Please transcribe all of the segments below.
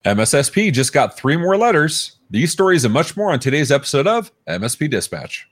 MSSP just got 3 more letters. These stories and much more on today's episode of MSP Dispatch.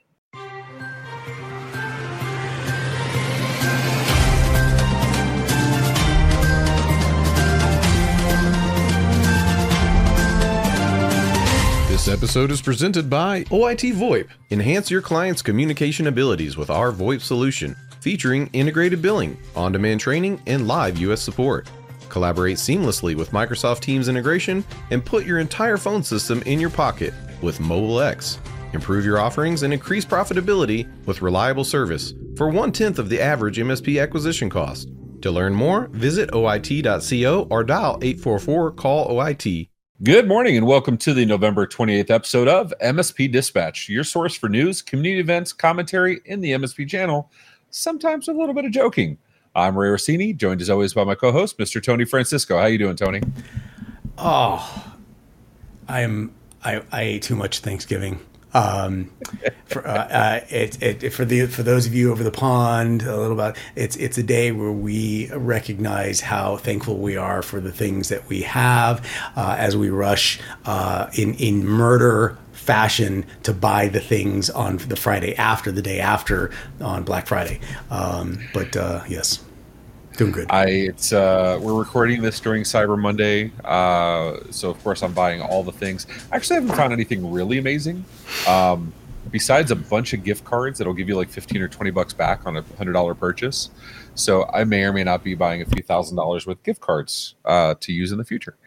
This episode is presented by OIT VoIP. Enhance your client's communication abilities with our VoIP solution, featuring integrated billing, on-demand training, and live US support. Collaborate seamlessly with Microsoft Teams integration and put your entire phone system in your pocket with Mobile X. Improve your offerings and increase profitability with reliable service for 1/10 of the average MSP acquisition cost. To learn more, visit OIT.co or dial 844-CALL-OIT. Good morning and welcome to the November 28th episode of MSP Dispatch, your source for news, community events, commentary in the MSP channel, sometimes with a little bit of joking. I'm Ray Orsini, joined as always by my co-host, Mr. Tony Francisco. How you doing, Tony? Oh, I ate too much Thanksgiving. For those of you over the pond, it's a day where we recognize how thankful we are for the things that we have as we rush in murder fashion to buy the things on the Friday after, the day after, on Black Friday. Yes, doing good. We're recording this during Cyber Monday, so of course I'm buying all the things. I actually haven't found anything really amazing, besides a bunch of gift cards that'll give you like $15 or $20 back on a $100 purchase. So I may or may not be buying a few $1,000s with gift cards to use in the future.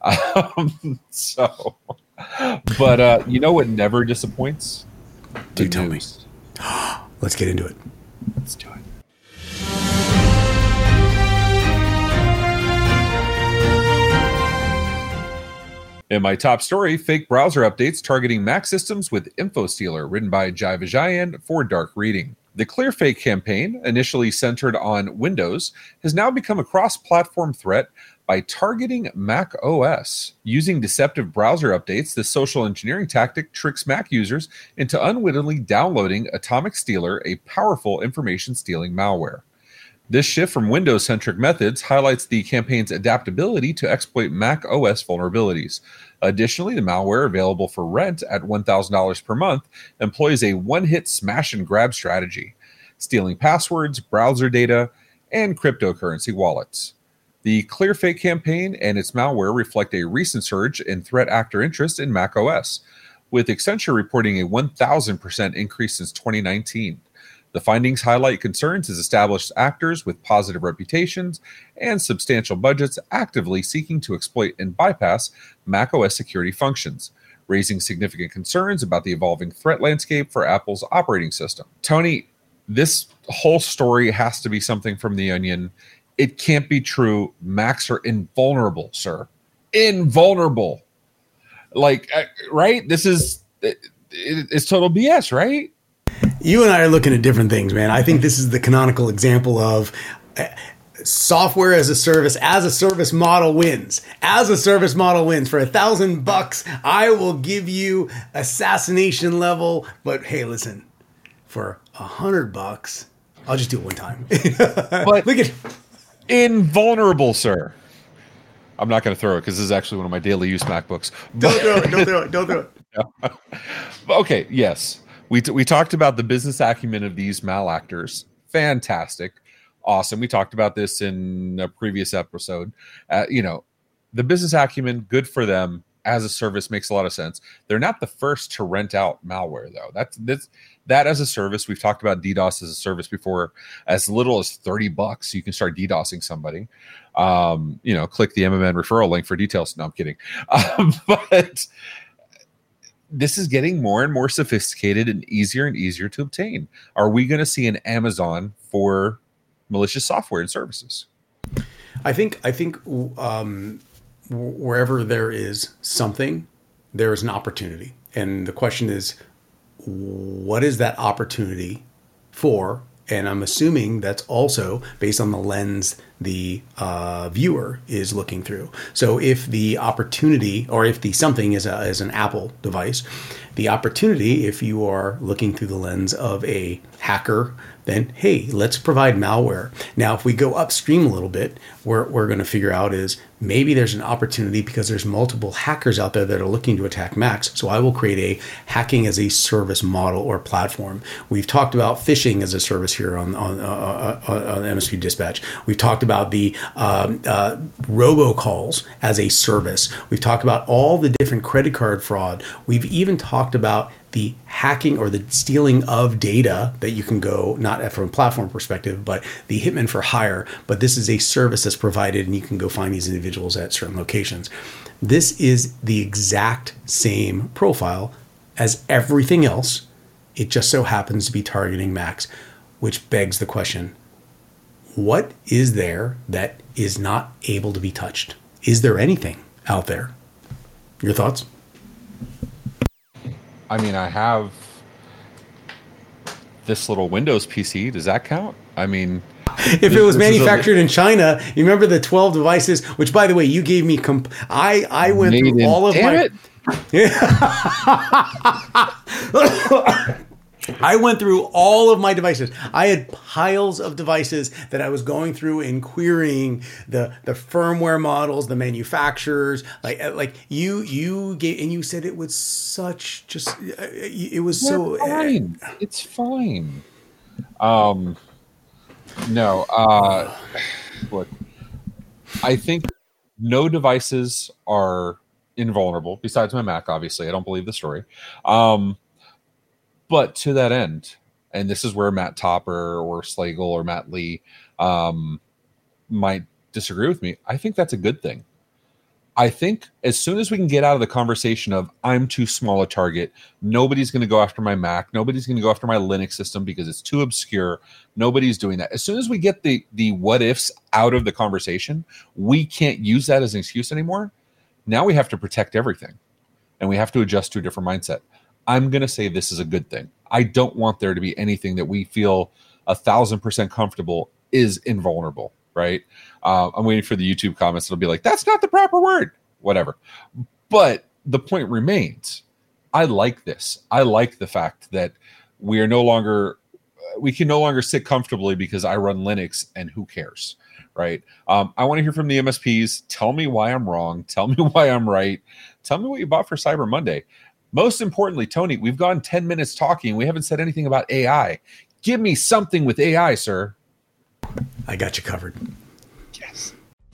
But you know what never disappoints? Do tell me. Let's get into it. Let's do it. In my top story, fake browser updates targeting Mac systems with InfoStealer, written by Jai Vijayan for Dark Reading. The ClearFake campaign, initially centered on Windows, has now become a cross-platform threat by targeting Mac OS. Using deceptive browser updates, this social engineering tactic tricks Mac users into unwittingly downloading Atomic Stealer, a powerful information-stealing malware. This shift from Windows-centric methods highlights the campaign's adaptability to exploit Mac OS vulnerabilities. Additionally, the malware, available for rent at $1,000 per month, employs a one-hit smash-and-grab strategy, stealing passwords, browser data, and cryptocurrency wallets. The ClearFake campaign and its malware reflect a recent surge in threat actor interest in Mac OS, with Accenture reporting a 1,000% increase since 2019. The findings highlight concerns as established actors with positive reputations and substantial budgets actively seeking to exploit and bypass macOS security functions, raising significant concerns about the evolving threat landscape for Apple's operating system. Tony, this whole story has to be something from The Onion. It can't be true. Macs are invulnerable, sir. Invulnerable. Right? It's total BS, right? You and I are looking at different things, man. I think this is the canonical example of software as a service model wins. As a service model wins. For $1,000, I will give you assassination level. But hey, listen, for $100, I'll just do it one time. But look at invulnerable, sir. I'm not going to throw it because this is actually one of my daily use MacBooks. Don't throw it. No. Okay, yes. We talked about the business acumen of these malactors. Fantastic. Awesome. We talked about this in a previous episode. The business acumen, good for them. As a service makes a lot of sense. They're not the first to rent out malware, though. That as a service, we've talked about DDoS as a service before. As little as $30, you can start DDoSing somebody. Click the MMN referral link for details. No, I'm kidding. But this is getting more and more sophisticated and easier to obtain. Are we going to see an Amazon for malicious software and services? I think wherever there is something, there is an opportunity. And the question is, what is that opportunity for? And I'm assuming that's also based on the lens the viewer is looking through. So if the opportunity, or if the something is an Apple device, the opportunity, if you are looking through the lens of a hacker then hey, let's provide malware. Now, if we go upstream a little bit, what we're going to figure out is maybe there's an opportunity because there's multiple hackers out there that are looking to attack Macs. So I will create a hacking as a service model or platform. We've talked about phishing as a service here on MSP Dispatch. We've talked about the robocalls as a service. We've talked about all the different credit card fraud. We've even talked about the hacking or the stealing of data that you can go, not from a platform perspective, but the hitman for hire. But this is a service that's provided and you can go find these individuals at certain locations. This is the exact same profile as everything else. It just so happens to be targeting Macs, which begs the question, what is there that is not able to be touched? Is there anything out there? Your thoughts? I mean, I have this little Windows PC. Does that count? I mean, if it was manufactured in China, you remember the 12 devices, which, by the way, you gave me. I went through all of my. I went through all of my devices. I had piles of devices that I was going through and querying the firmware models, the manufacturers. Like you gave, and you said it was such just. It was so fine. It's fine. No. Look, I think no devices are invulnerable besides my Mac. Obviously, I don't believe the story. But to that end, and this is where Matt Topper or Slagle or Matt Lee might disagree with me, I think that's a good thing. I think as soon as we can get out of the conversation of I'm too small a target, nobody's going to go after my Mac, nobody's going to go after my Linux system because it's too obscure, nobody's doing that. As soon as we get the what ifs out of the conversation, we can't use that as an excuse anymore. Now we have to protect everything, and we have to adjust to a different mindset. I'm going to say this is a good thing. I don't want there to be anything that we feel 1,000% comfortable is invulnerable, right? I'm waiting for the YouTube comments. It'll be like, that's not the proper word, whatever. But the point remains, I like this. I like the fact that we can no longer sit comfortably because I run Linux and who cares, right? I want to hear from the MSPs. Tell me why I'm wrong. Tell me why I'm right. Tell me what you bought for Cyber Monday. Most importantly, Tony, we've gone 10 minutes talking. We haven't said anything about AI. Give me something with AI, sir. I got you covered. Yes.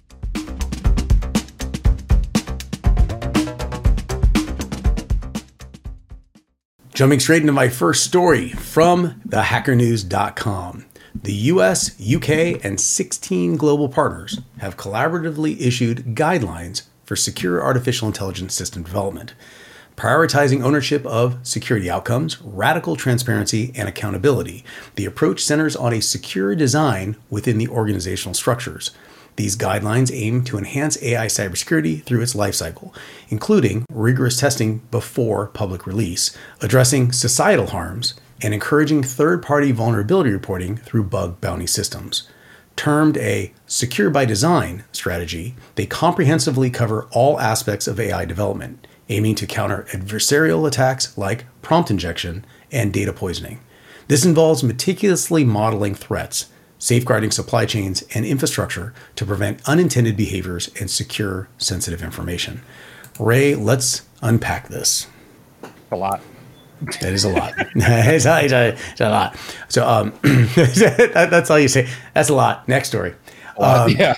Jumping straight into my first story from thehackernews.com. The US, UK, and 16 global partners have collaboratively issued guidelines for secure artificial intelligence system development, prioritizing ownership of security outcomes, radical transparency, and accountability. The approach centers on a secure design within the organizational structures. These guidelines aim to enhance AI cybersecurity through its lifecycle, including rigorous testing before public release, addressing societal harms, and encouraging third-party vulnerability reporting through bug bounty systems. Termed a secure by design strategy, they comprehensively cover all aspects of AI development, aiming to counter adversarial attacks like prompt injection and data poisoning. This involves meticulously modeling threats, safeguarding supply chains and infrastructure to prevent unintended behaviors and secure sensitive information. Ray, let's unpack this. A lot. That is a lot. It's a lot. So that's all you say. That's a lot. Next story. Yeah,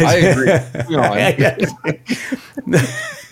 I agree.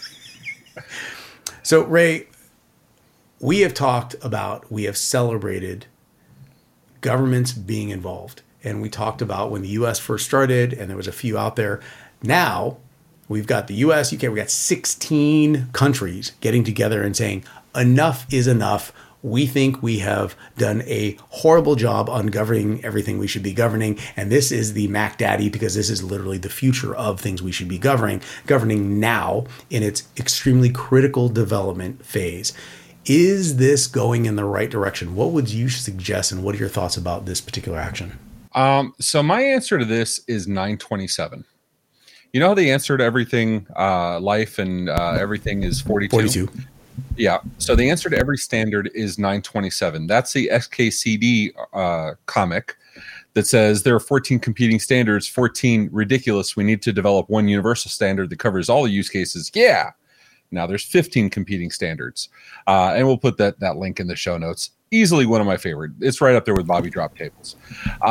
So, Ray, we have celebrated governments being involved. And we talked about when the U.S. first started, and there was a few out there. Now, we've got the U.S., UK, we've got 16 countries getting together and saying, enough is enough. We think we have done a horrible job on governing everything we should be governing. And this is the Mac Daddy, because this is literally the future of things we should be governing now in its extremely critical development phase. Is this going in the right direction? What would you suggest, and what are your thoughts about this particular action? So my answer to this is 927. You know how the answer to everything, life and everything is 42? 42. Yeah. So the answer to every standard is 927. That's the XKCD comic that says there are 14 competing standards, 14 ridiculous. We need to develop one universal standard that covers all the use cases. Yeah. Now there's 15 competing standards. And we'll put that link in the show notes. Easily one of my favorite. It's right up there with Bobby Drop Tables.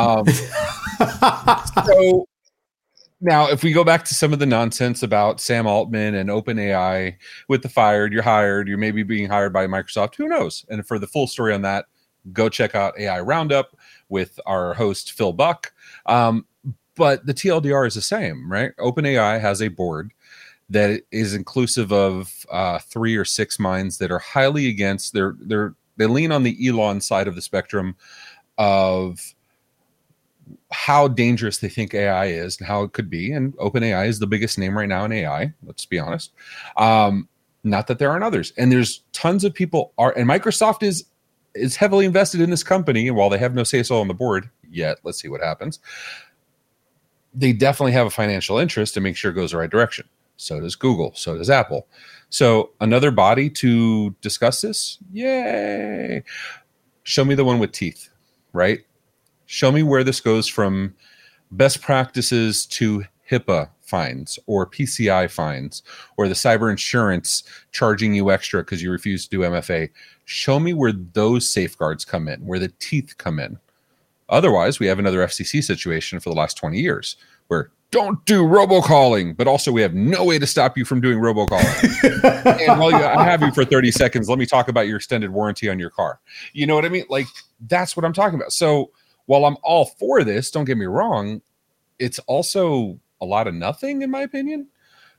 So now, if we go back to some of the nonsense about Sam Altman and OpenAI with the fired, you're hired, you're maybe being hired by Microsoft, who knows? And for the full story on that, go check out AI Roundup with our host, Phil Buck. But the TLDR is the same, right? OpenAI has a board that is inclusive of 3 or 6 minds that are highly against, they lean on the Elon side of the spectrum of how dangerous they think AI is and how it could be. And OpenAI is the biggest name right now in AI. Let's be honest. Not that there aren't others. And there's tons of people and Microsoft is heavily invested in this company. And while they have no say-so on the board yet, let's see what happens. They definitely have a financial interest to make sure it goes the right direction. So does Google. So does Apple. So another body to discuss this. Yay. Show me the one with teeth, right? Show me where this goes from best practices to HIPAA fines or PCI fines or the cyber insurance charging you extra because you refuse to do MFA. Show me where those safeguards come in, where the teeth come in. Otherwise, we have another FCC situation for the last 20 years where don't do robocalling, but also we have no way to stop you from doing robocalling. And while I have you for 30 seconds, let me talk about your extended warranty on your car. You know what I mean? Like, that's what I'm talking about. So while I'm all for this, don't get me wrong, it's also a lot of nothing, in my opinion.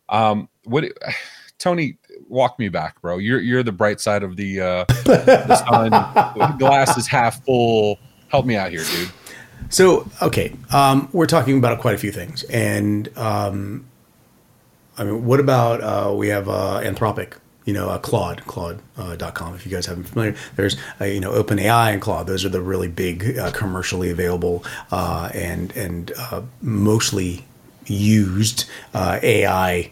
Tony, walk me back, bro. You're the bright side of the sun. The glass is half full. Help me out here, dude. So, okay, we're talking about quite a few things. And, I mean, what about we have Anthropic, Claude.com, if you guys haven't familiar. There's, OpenAI and Claude. Those are the really big commercially available and mostly used AI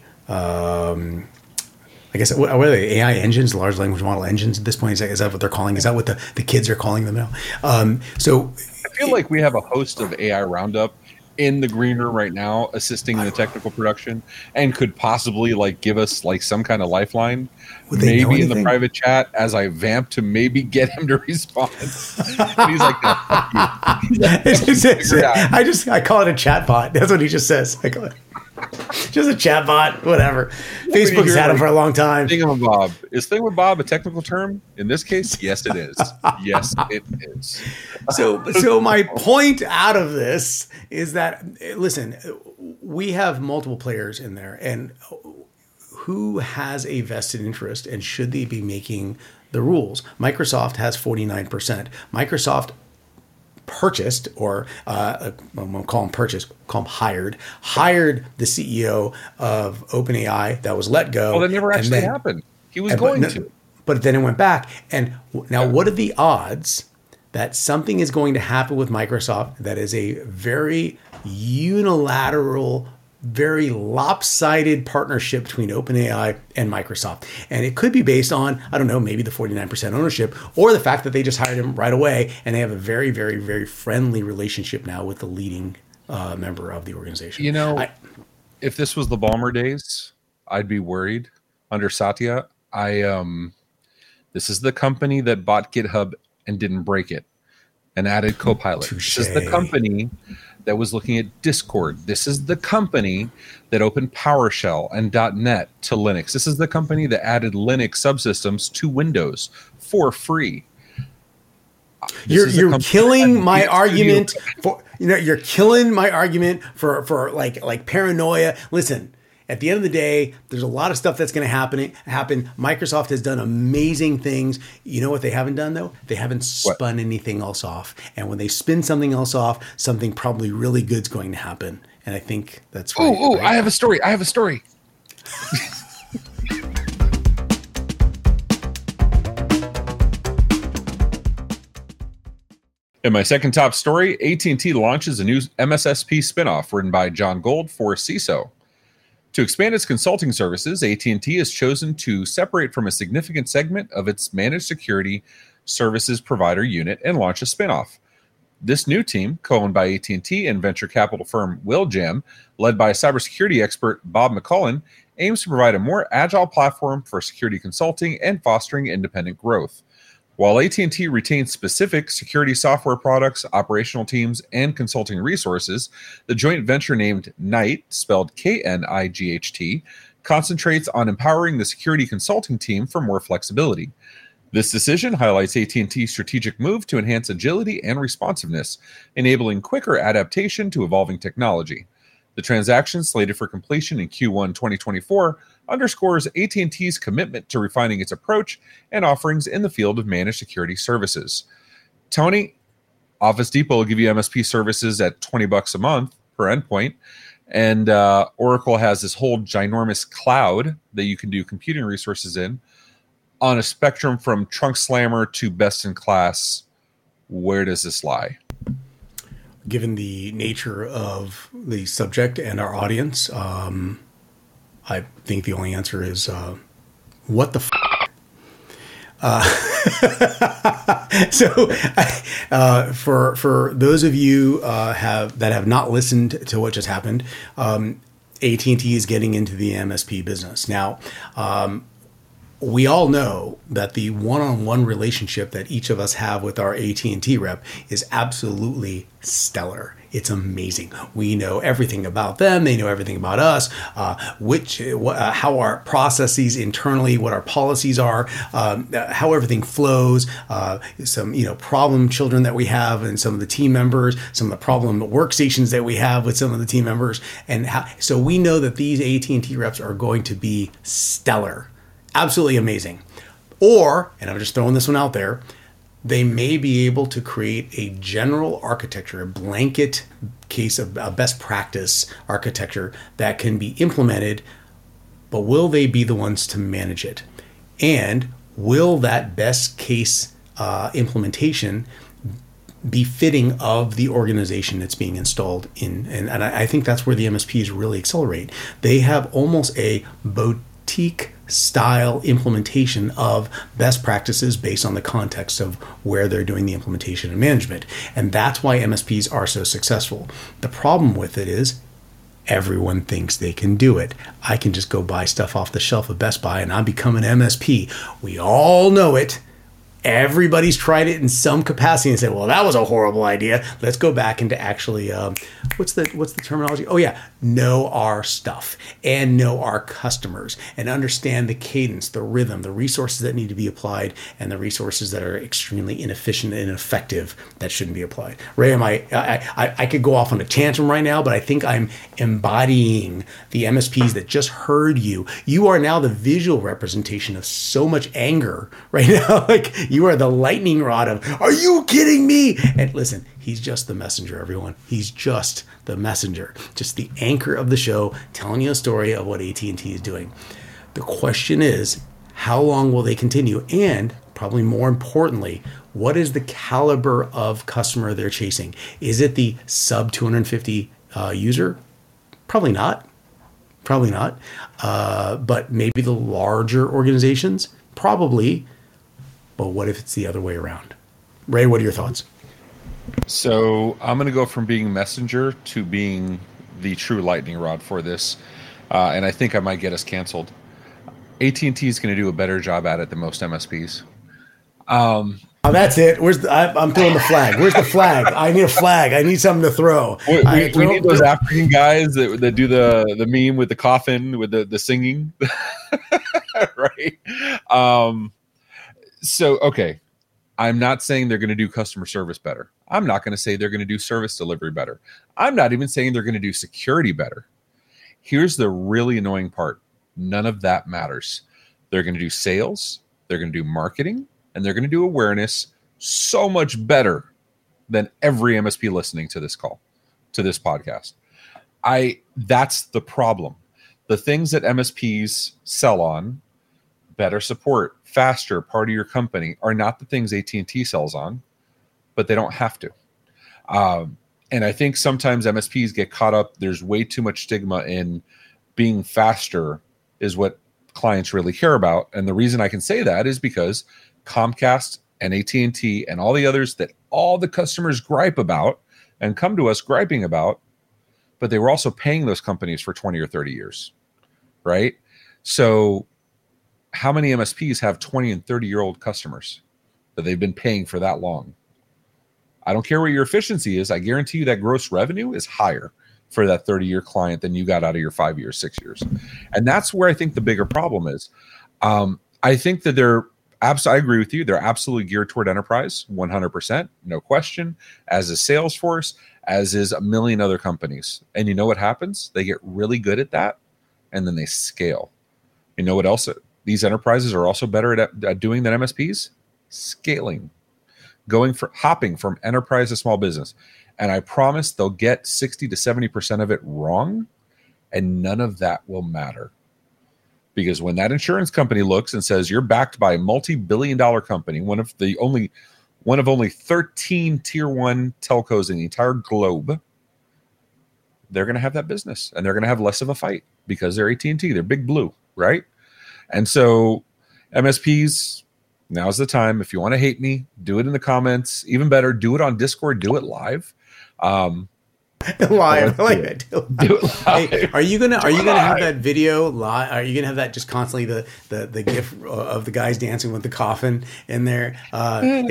I guess, what are they, AI engines, large language model engines at this point? Is that what they're calling? Is that what the kids are calling them now? So I feel like we have a host of AI Roundup in the green room right now, assisting in the technical production, and could possibly give us some kind of lifeline, maybe in the private chat as I vamp to maybe get him to respond. And he's like, no, fuck you. I call it a chat bot. That's what he just says. I call it just a chat bot, whatever. Facebook's had him for a long time. Thingamabob. Is thingamabob a technical term? In this case, yes, it is. Yes, it is. So my point out of this is that, listen, we have multiple players in there, and who has a vested interest, and should they be making the rules? Microsoft has 49%. Microsoft purchased, or I won't call him purchased, call him hired the CEO of OpenAI that was let go. Well, that never actually happened. He was going to. But then it went back. And now what are the odds that something is going to happen with Microsoft that is a very unilateral, very lopsided partnership between OpenAI and Microsoft? And it could be based on, I don't know, maybe the 49% ownership, or the fact that they just hired him right away and they have a very, very, very friendly relationship now with the leading member of the organization. If this was the Ballmer days, I'd be worried. Under Satya, this is the company that bought GitHub and didn't break it and added Copilot. Touché. This is the company that was looking at Discord. This is the company that opened PowerShell and .NET to Linux. This is the company that added Linux subsystems to Windows for free. You're killing my argument for you're killing my argument for like paranoia. Listen, at the end of the day, there's a lot of stuff that's going to happen. Microsoft has done amazing things. You know what they haven't done, though? They haven't spun anything else off. And when they spin something else off, something probably really good's going to happen. And I think that's right. Oh, I have a story. In my second top story, AT&T launches a new MSSP spinoff written by John Gold for CISO. To expand its consulting services, AT&T has chosen to separate from a significant segment of its managed security services provider unit and launch a spinoff. This new team, co-owned by AT&T and venture capital firm Willjam, led by cybersecurity expert Bob McCullen, aims to provide a more agile platform for security consulting and fostering independent growth. While AT&T retains specific security software products, operational teams, and consulting resources, the joint venture named Knight, spelled Knight, concentrates on empowering the security consulting team for more flexibility. This decision highlights AT&T's strategic move to enhance agility and responsiveness, enabling quicker adaptation to evolving technology. The transaction, slated for completion in Q1 2024, underscores AT&T's commitment to refining its approach and offerings in the field of managed security services. Tony, Office Depot will give you MSP services at $20 a month per endpoint, and Oracle has this whole ginormous cloud that you can do computing resources in on a spectrum from trunk slammer to best in class. Where does this lie? Given the nature of the subject and our audience, I think the only answer is, what the for those of you that have not listened to what just happened, AT&T is getting into the MSP business. Now, we all know that the one-on-one relationship that each of us have with our AT&T rep is absolutely stellar. It's amazing. We know everything about them. They know everything about us, how our processes internally, what our policies are, how everything flows, some problem children that we have and some of the team members, some of the problem workstations that we have with some of the team members. So we know that these AT&T reps are going to be stellar. Absolutely amazing. Or, and I'm just throwing this one out there, they may be able to create a general architecture, a blanket case of a best practice architecture that can be implemented, but will they be the ones to manage it? And will that best case implementation be fitting of the organization that's being installed in? And I think that's where the MSPs really accelerate. They have almost a boutique style implementation of best practices based on the context of where they're doing the implementation and management. And that's why MSPs are so successful. The problem with it is everyone thinks they can do it. I can just go buy stuff off the shelf of Best Buy and I become an MSP. We all know it. Everybody's tried it in some capacity and said, well, that was a horrible idea. Let's go back into actually, what's the terminology? Oh yeah, know our stuff and know our customers and understand the cadence, the rhythm, the resources that need to be applied and the resources that are extremely inefficient and ineffective that shouldn't be applied. Ray, I could go off on a tantrum right now, but I think I'm embodying the MSPs that just heard you. You are now the visual representation of so much anger right now. Like, you are the lightning rod of, are you kidding me? And listen, he's just the messenger, everyone. He's just the messenger, just the anchor of the show, telling you a story of what AT&T is doing. The question is, how long will they continue? And probably more importantly, what is the caliber of customer they're chasing? Is it the sub 250 user? Probably not. But maybe the larger organizations? Probably. But what if it's the other way around? Ray, what are your thoughts? So I'm going to go from being messenger to being the true lightning rod for this. And I think I might get us canceled. AT&T is going to do a better job at it than most MSPs. Oh, that's it. I'm throwing the flag. Where's the flag? I need a flag. I need something to throw. We need those African guys that do the meme with the coffin, with the singing. Right? So, okay, I'm not saying they're going to do customer service better. I'm not going to say they're going to do service delivery better. I'm not even saying they're going to do security better. Here's the really annoying part. None of that matters. They're going to do sales, they're going to do marketing, and they're going to do awareness so much better than every MSP listening to this call, to this podcast. That's the problem. The things that MSPs sell on, better support, faster, part of your company, are not the things AT&T sells on, but they don't have to. And I think sometimes MSPs get caught up. There's way too much stigma in being faster is what clients really care about. And the reason I can say that is because Comcast and AT&T and all the others that all the customers gripe about and come to us griping about, but they were also paying those companies for 20 or 30 years, right? So how many MSPs have 20 and 30-year-old customers that they've been paying for that long? I don't care what your efficiency is. I guarantee you that gross revenue is higher for that 30-year client than you got out of your 5 years, 6 years. And that's where I think the bigger problem is. I think that I agree with you. They're absolutely geared toward enterprise, 100%, no question, as is Salesforce, as is a million other companies. And you know what happens? They get really good at that, and then they scale. You know what else these enterprises are also better at doing than MSPs? Scaling. Hopping from enterprise to small business. And I promise they'll get 60 to 70% of it wrong, and none of that will matter. Because when that insurance company looks and says you're backed by a multi-billion-dollar company, one of only 13 tier 1 telcos in the entire globe, they're going to have that business, and they're going to have less of a fight because they're AT&T, they're big blue, right? And so MSPs, now's the time. If you want to hate me, do it in the comments. Even better, do it on Discord. Do it live. Live, I like that. Do it live. Hey, are you gonna have that video live? Are you gonna have that just constantly the gif of the guys dancing with the coffin in there? Do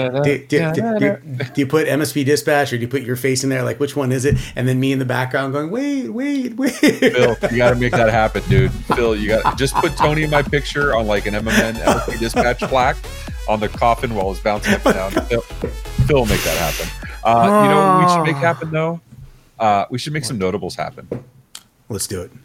you put MSP Dispatch, or do you put your face in there? Like, which one is it? And then me in the background going, wait. Phil, you got to make that happen, dude. Phil, you got just put Tony in my picture on like an MSP Dispatch plaque on the coffin while it's bouncing up and down. Phil will make that happen. You know what we should make happen though? We should make some notables happen. Let's do it.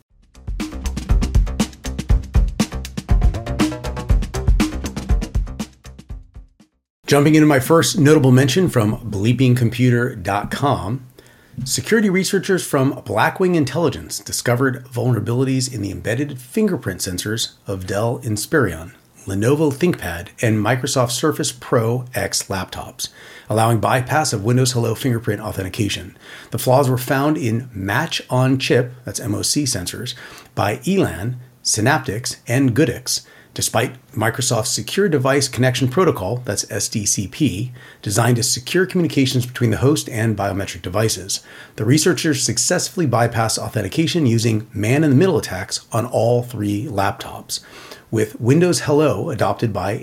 Jumping into my first notable mention from bleepingcomputer.com, security researchers from Blackwing Intelligence discovered vulnerabilities in the embedded fingerprint sensors of Dell Inspiron, Lenovo ThinkPad, and Microsoft Surface Pro X laptops, allowing bypass of Windows Hello fingerprint authentication. The flaws were found in match-on-chip, that's MOC sensors, by Elan, Synaptics, and Goodix, despite Microsoft's Secure Device Connection Protocol, that's SDCP, designed to secure communications between the host and biometric devices. The researchers successfully bypassed authentication using man-in-the-middle attacks on all 3 laptops. With Windows Hello adopted by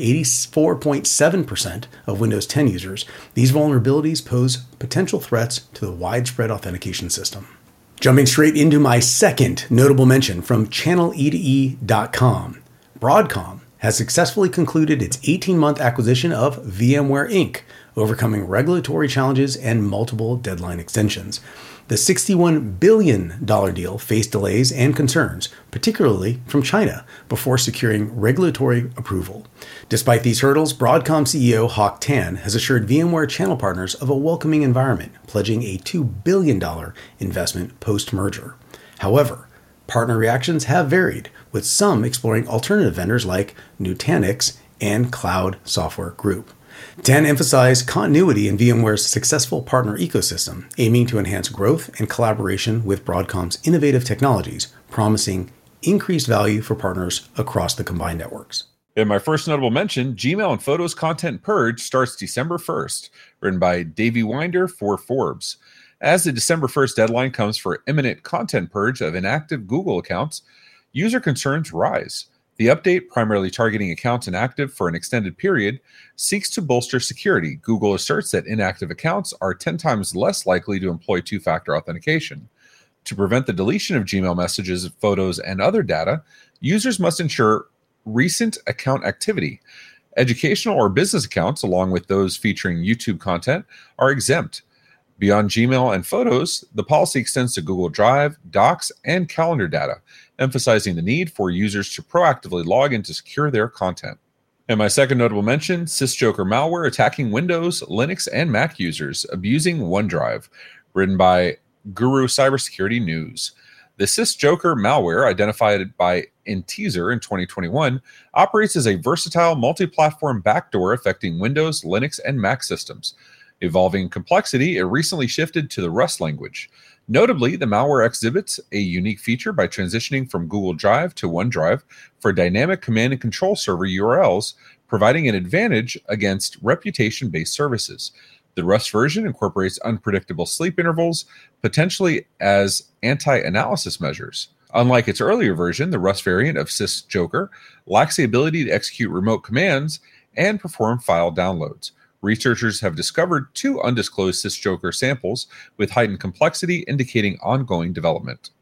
84.7% of Windows 10 users, these vulnerabilities pose potential threats to the widespread authentication system. Jumping straight into my second notable mention from ChannelE2E.com, Broadcom has successfully concluded its 18-month acquisition of VMware Inc., overcoming regulatory challenges and multiple deadline extensions. The $61 billion deal faced delays and concerns, particularly from China, before securing regulatory approval. Despite these hurdles, Broadcom CEO Hock Tan has assured VMware channel partners of a welcoming environment, pledging a $2 billion investment post-merger. However, partner reactions have varied, with some exploring alternative vendors like Nutanix and Cloud Software Group. Tan emphasized continuity in VMware's successful partner ecosystem, aiming to enhance growth and collaboration with Broadcom's innovative technologies, promising increased value for partners across the combined networks. In my first notable mention, Gmail and Photos Content Purge starts December 1st, written by Davey Winder for Forbes. As the December 1st deadline comes for imminent content purge of inactive Google accounts, user concerns rise. The update, primarily targeting accounts inactive for an extended period, seeks to bolster security. Google asserts that inactive accounts are 10 times less likely to employ two-factor authentication. To prevent the deletion of Gmail messages, photos, and other data, users must ensure recent account activity. Educational or business accounts, along with those featuring YouTube content, are exempt. Beyond Gmail and Photos, the policy extends to Google Drive, Docs, and calendar data, emphasizing the need for users to proactively log in to secure their content. And my second notable mention, SysJoker malware attacking Windows, Linux, and Mac users, abusing OneDrive, written by Guru Cybersecurity News. The SysJoker malware, identified by Intezer in 2021, operates as a versatile multi-platform backdoor affecting Windows, Linux, and Mac systems. Evolving complexity, it recently shifted to the Rust language. Notably, the malware exhibits a unique feature by transitioning from Google Drive to OneDrive for dynamic command and control server URLs, providing an advantage against reputation-based services. The Rust version incorporates unpredictable sleep intervals, potentially as anti-analysis measures. Unlike its earlier version, the Rust variant of SysJoker lacks the ability to execute remote commands and perform file downloads. Researchers have discovered 2 undisclosed SysJoker samples with heightened complexity, indicating ongoing development.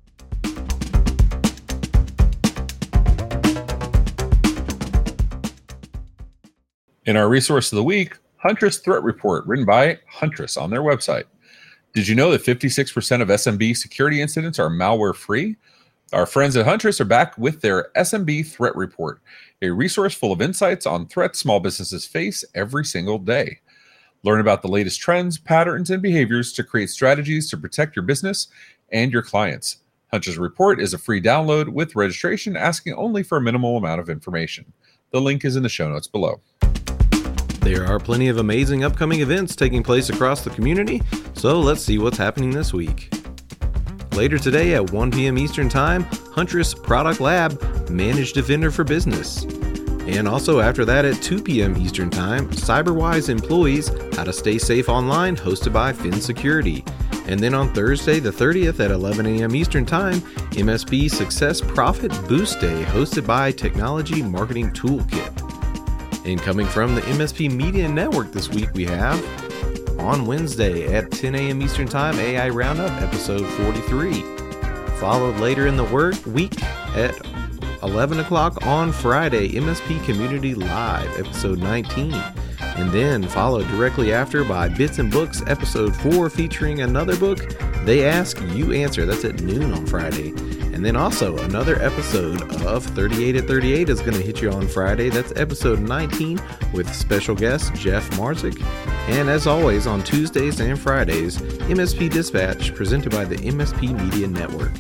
In our resource of the week, Huntress Threat Report, written by Huntress on their website. Did you know that 56% of SMB security incidents are malware-free? Our friends at Huntress are back with their SMB Threat Report, a resource full of insights on threats small businesses face every single day. Learn about the latest trends, patterns, and behaviors to create strategies to protect your business and your clients. Huntress Report is a free download with registration, asking only for a minimal amount of information. The link is in the show notes below. There are plenty of amazing upcoming events taking place across the community, so let's see what's happening this week. Later today at 1 p.m. Eastern Time, Huntress Product Lab, Managed Defender for Business. And also after that at 2 p.m. Eastern Time, CyberWise Employees, How to Stay Safe Online, hosted by Fin Security. And then on Thursday the 30th at 11 a.m. Eastern Time, MSP Success Profit Boost Day, hosted by Technology Marketing Toolkit. And coming from the MSP Media Network this week, we have on Wednesday at 10 a.m. Eastern Time, AI Roundup, episode 43. Followed later in the week at 11 o'clock on Friday, MSP Community Live, episode 19. And then followed directly after by Bits and Books, episode 4, featuring another book, They Ask, You Answer. That's at noon on Friday. And then also another episode of 38 at 38 is going to hit you on Friday. That's episode 19 with special guest Jeff Marzik. And as always, on Tuesdays and Fridays, MSP Dispatch, presented by the MSP Media Network.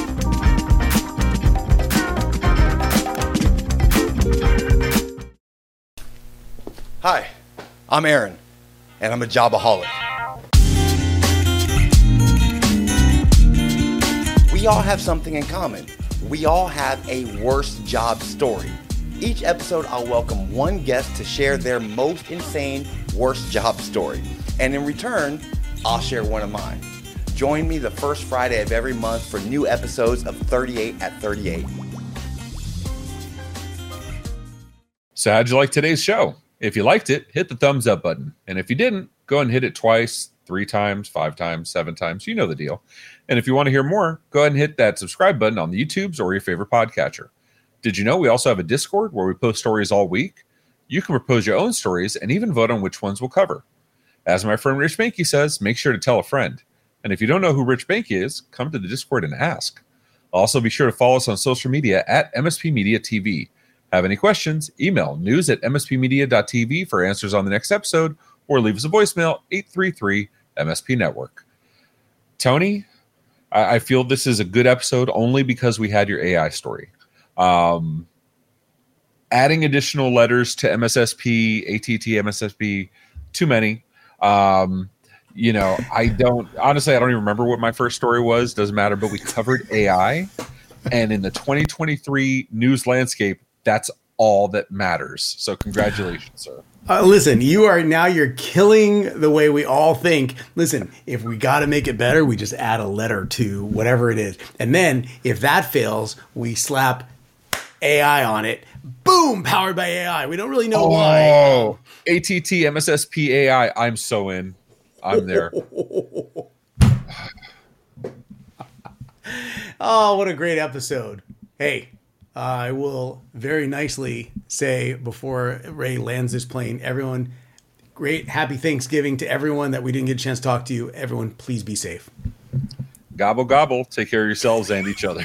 Hi, I'm Aaron, and I'm a jobaholic. We all have something in common. We all have a worst job story. Each episode, I'll welcome one guest to share their most insane worst job story. And in return, I'll share one of mine. Join me the first Friday of every month for new episodes of 38 at 38. So how'd you like today's show? If you liked it, hit the thumbs up button. And if you didn't, go ahead and hit it twice, 3 times, 5 times, 7 times. You know the deal. And if you want to hear more, go ahead and hit that subscribe button on the YouTubes or your favorite podcatcher. Did you know we also have a Discord where we post stories all week? You can propose your own stories and even vote on which ones we'll cover. As my friend Rich Banky says, make sure to tell a friend. And if you don't know who Rich Banky is, come to the Discord and ask. Also, be sure to follow us on social media at MSP Media TV. Have any questions? Email news@mspmedia.tv for answers on the next episode, or leave us a voicemail, 833-MSP-Network. Tony, I feel this is a good episode only because we had your AI story. Adding additional letters to MSSP, ATT, MSSP, too many. I don't even remember what my first story was. Doesn't matter, but we covered AI. And in the 2023 news landscape, that's all that matters. So congratulations, sir. Listen, you're killing the way we all think. Listen, if we got to make it better, we just add a letter to whatever it is. And then if that fails, we slap AI on it. Boom, powered by AI. We don't really know why. Oh, ATT, MSSP, AI. I'm so in. I'm there. Oh, what a great episode. Hey, I will very nicely say before Ray lands this plane, everyone, great, happy Thanksgiving to everyone that we didn't get a chance to talk to you. Everyone, please be safe. Gobble, gobble. Take care of yourselves and each other.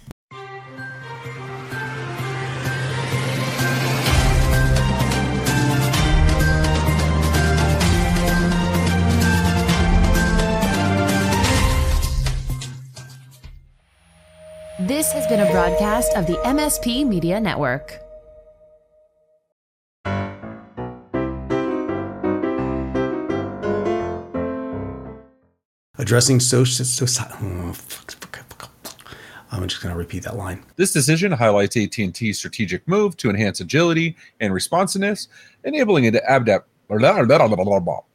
This has been a broadcast of the MSP Media Network. Addressing I'm just going to repeat that line. This decision highlights AT&T's strategic move to enhance agility and responsiveness, enabling it to adapt